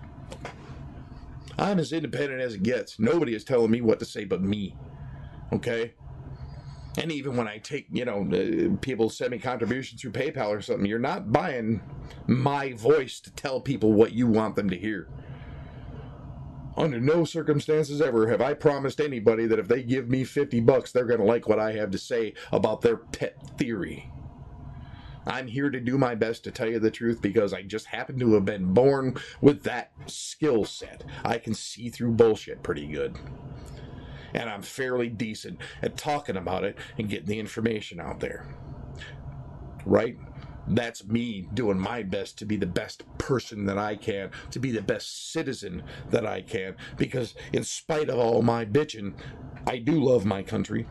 I'm as independent as it gets. Nobody is telling me what to say but me. Okay? And even when I take, people send me contributions through PayPal or something, you're not buying my voice to tell people what you want them to hear. Under no circumstances ever have I promised anybody that if they give me $50, they're going to like what I have to say about their pet theory. I'm here to do my best to tell you the truth because I just happen to have been born with that skill set. I can see through bullshit pretty good. And I'm fairly decent at talking about it and getting the information out there. Right? That's me doing my best to be the best person that I can, to be the best citizen that I can, because in spite of all my bitching, I do love my country.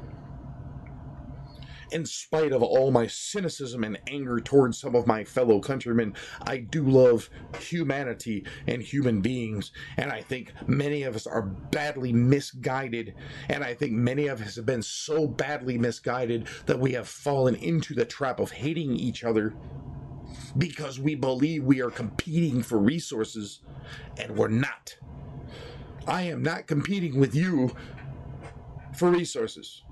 In spite of all my cynicism and anger towards some of my fellow countrymen, I do love humanity and human beings. And I think many of us are badly misguided. And I think many of us have been so badly misguided that we have fallen into the trap of hating each other because we believe we are competing for resources, and we're not. I am not competing with you for resources.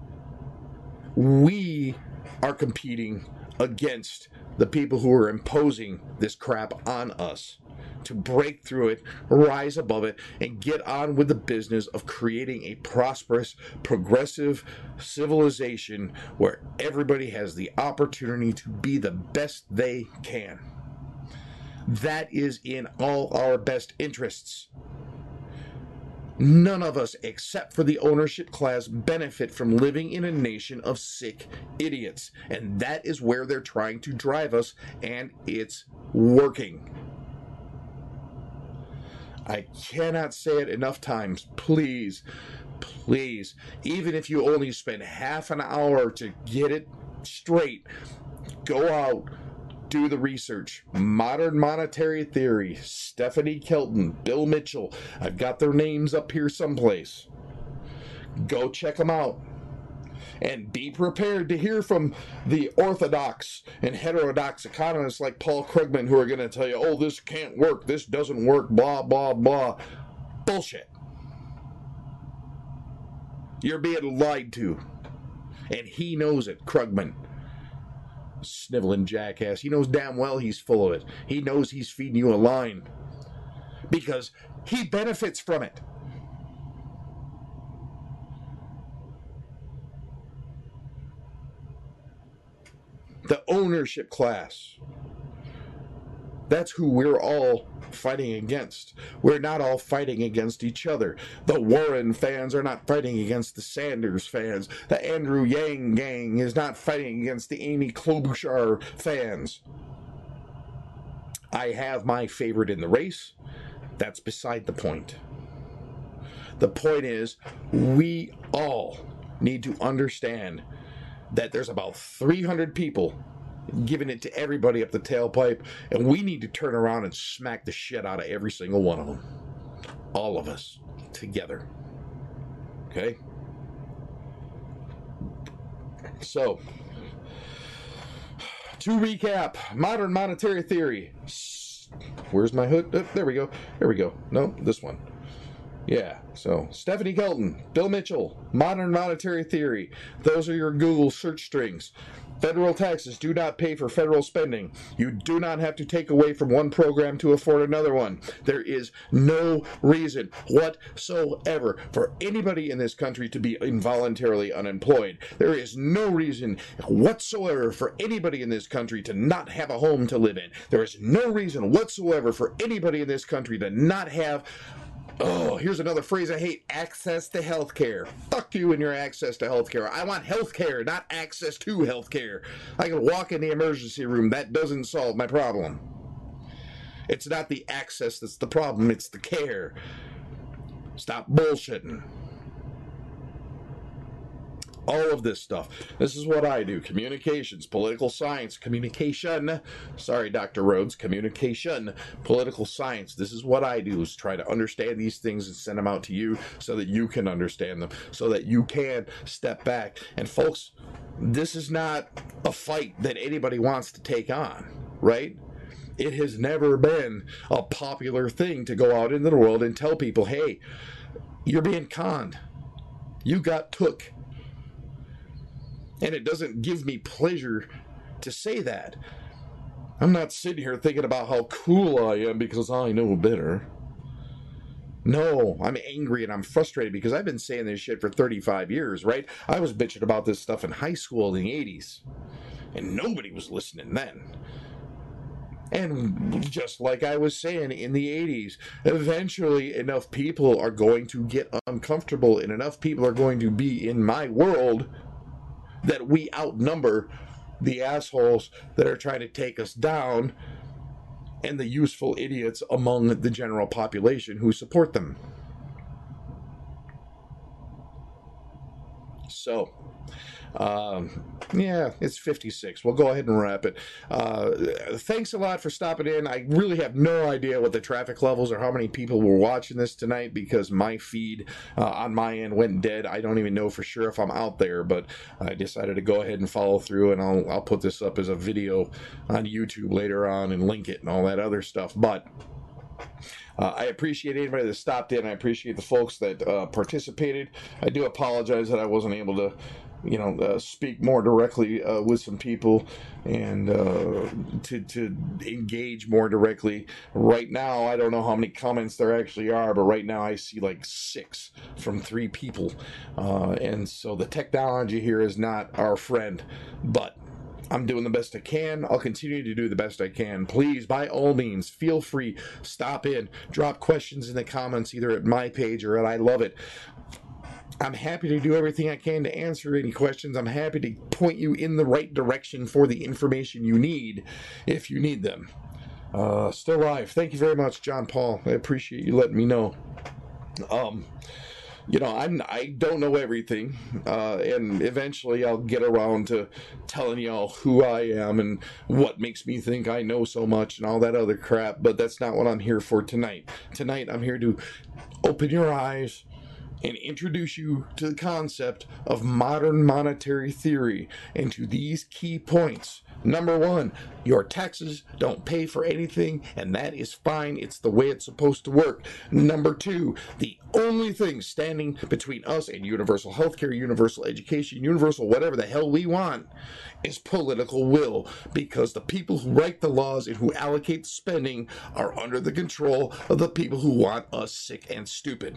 We are competing against the people who are imposing this crap on us to break through it, rise above it, and get on with the business of creating a prosperous, progressive civilization where everybody has the opportunity to be the best they can. That is in all our best interests. None of us, except for the ownership class, benefit from living in a nation of sick idiots. And that is where they're trying to drive us, and it's working. I cannot say it enough times. Please, please, even if you only spend half an hour to get it straight, go out. Do the research. Modern Monetary Theory, Stephanie Kelton, Bill Mitchell. I've got their names up here someplace. Go check them out. And be prepared to hear from the orthodox and heterodox economists like Paul Krugman who are going to tell you, oh, this can't work, this doesn't work, blah, blah, blah. Bullshit. You're being lied to. And he knows it, Krugman. Sniveling jackass. He knows damn well he's full of it. He knows he's feeding you a line because he benefits from it. The ownership class. That's who we're all fighting against. We're not all fighting against each other. The Warren fans are not fighting against the Sanders fans. The Andrew Yang gang is not fighting against the Amy Klobuchar fans. I have my favorite in the race. That's beside the point. The point is, we all need to understand that there's about 300 people giving it to everybody up the tailpipe, and we need to turn around and smack the shit out of every single one of them. All of us together. Okay? So, to recap, modern monetary theory. Where's my hook? Oh, there we go. There we go. No, this one. Yeah, so Stephanie Kelton, Bill Mitchell, modern monetary theory. Those are your Google search strings. Federal taxes do not pay for federal spending. You do not have to take away from one program to afford another one. There is no reason whatsoever for anybody in this country to be involuntarily unemployed. There is no reason whatsoever for anybody in this country to not have a home to live in. There is no reason whatsoever for anybody in this country to not have, oh, here's another phrase I hate, access to health care. Fuck you and your access to health care. I want health care, not access to health care. I can walk in the emergency room. That doesn't solve my problem. It's not the access that's the problem. It's the care. Stop bullshitting. All of this stuff. This is what I do. Communications, political science, communication. Sorry, Dr. Rhodes. Communication, political science. This is what I do, is try to understand these things and send them out to you so that you can understand them, so that you can step back. And folks, this is not a fight that anybody wants to take on, right? It has never been a popular thing to go out into the world and tell people, hey, you're being conned. You got took. And it doesn't give me pleasure to say that. I'm not sitting here thinking about how cool I am because I know better. No, I'm angry and I'm frustrated because I've been saying this shit for 35 years, right? I was bitching about this stuff in high school in the 80s. And nobody was listening then. And just like I was saying in the 80s, eventually enough people are going to get uncomfortable and enough people are going to be in my world that we outnumber the assholes that are trying to take us down and the useful idiots among the general population who support them. So, yeah, it's 56. We'll go ahead and wrap it. Thanks a lot for stopping in. I really have no idea what the traffic levels or how many people were watching this tonight because my feed on my end went dead. I don't even know for sure if I'm out there, but I decided to go ahead and follow through, and I'll put this up as a video on YouTube later on and link it and all that other stuff. But I appreciate anybody that stopped in. I appreciate the folks that participated. I do apologize that I wasn't able to speak more directly with some people and to engage more directly. Right now, I don't know how many comments there actually are, but right now I see like 6 from 3 people. And so the technology here is not our friend, but I'm doing the best I can. I'll continue to do the best I can. Please, by all means, feel free. Stop in. Drop questions in the comments, either at my page or at I Love It. I'm happy to do everything I can to answer any questions. I'm happy to point you in the right direction for the information you need, if you need them. Still live. Thank you very much, John Paul. I appreciate you letting me know. I don't know everything, and eventually I'll get around to telling y'all who I am and what makes me think I know so much and all that other crap, but that's not what I'm here for tonight. Tonight I'm here to open your eyes and introduce you to the concept of modern monetary theory and to these key points. Number 1, your taxes don't pay for anything, and that is fine. It's the way it's supposed to work. Number 2, the only thing standing between us and universal healthcare, universal education, universal whatever the hell we want is political will, because the people who write the laws and who allocate spending are under the control of the people who want us sick and stupid.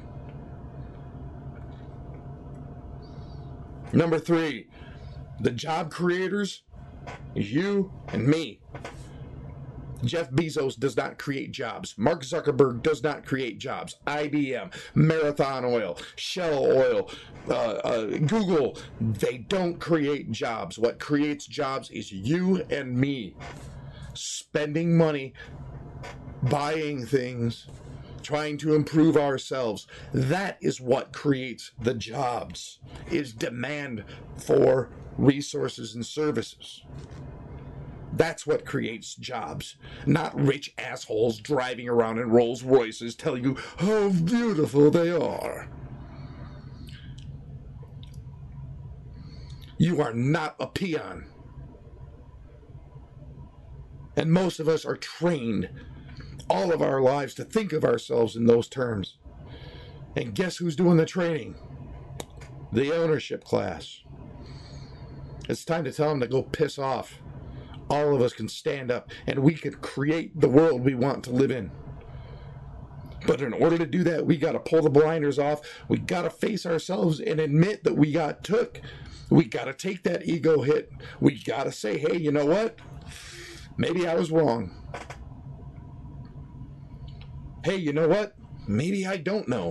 Number 3, the job creators is you and me. Jeff Bezos does not create jobs. Mark Zuckerberg does not create jobs. IBM, Marathon Oil, Shell Oil, Google, they don't create jobs. What creates jobs is you and me spending money, buying things, trying to improve ourselves. That is what creates the jobs, is demand for resources and services. That's what creates jobs, not rich assholes driving around in Rolls Royces telling you how beautiful they are. You are not a peon. And most of us are trained all of our lives to think of ourselves in those terms. And guess who's doing the training? The ownership class. It's time to tell them to go piss off. All of us can stand up and we could create the world we want to live in. But in order to do that, we got to pull the blinders off. We got to face ourselves and admit that we got took. We got to take that ego hit. We got to say, hey, you know what? Maybe I was wrong. Hey, you know what? Maybe I don't know.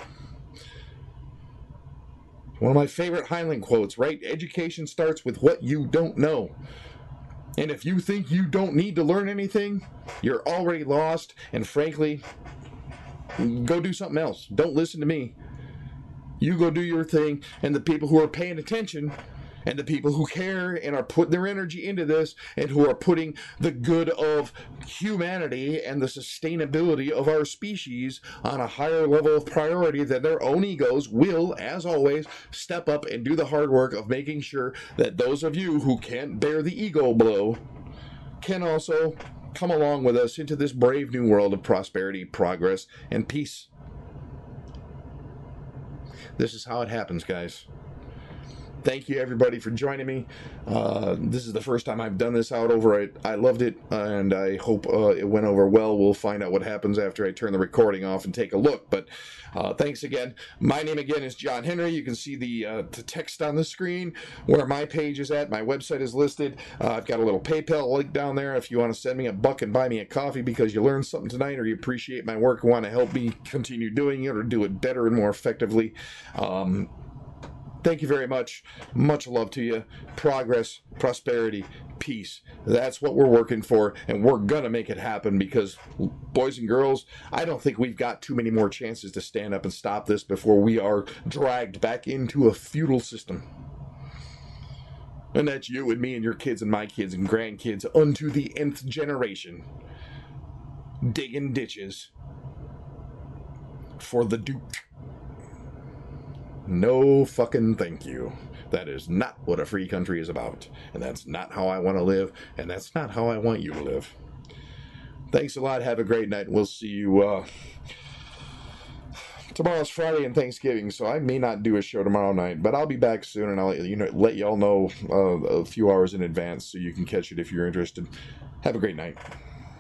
One of my favorite Heinlein quotes, right? Education starts with what you don't know. And if you think you don't need to learn anything, you're already lost. And frankly, go do something else. Don't listen to me. You go do your thing. And the people who are paying attention and the people who care and are putting their energy into this and who are putting the good of humanity and the sustainability of our species on a higher level of priority than their own egos will, as always, step up and do the hard work of making sure that those of you who can't bear the ego blow can also come along with us into this brave new world of prosperity, progress, and peace. This is how it happens, guys. Thank you, everybody, for joining me. This is the first time I've done this out over it. I loved it, and I hope it went over well. We'll find out what happens after I turn the recording off and take a look. But thanks again. My name again is John Henry. You can see the text on the screen where my page is at. My website is listed. I've got a little PayPal link down there if you want to send me $1 and buy me a coffee because you learned something tonight or you appreciate my work and want to help me continue doing it or do it better and more effectively. Thank you very much. Much love to you. Progress, prosperity, peace. That's what we're working for, and we're going to make it happen because, boys and girls, I don't think we've got too many more chances to stand up and stop this before we are dragged back into a feudal system. And that's you and me and your kids and my kids and grandkids unto the nth generation. Digging ditches for the Duke. No fucking thank you. That is not what a free country is about. And that's not how I want to live. And that's not how I want you to live. Thanks a lot. Have a great night. We'll see you tomorrow's Friday and Thanksgiving, so I may not do a show tomorrow night, but I'll be back soon and I'll let y'all know a few hours in advance so you can catch it if you're interested. Have a great night.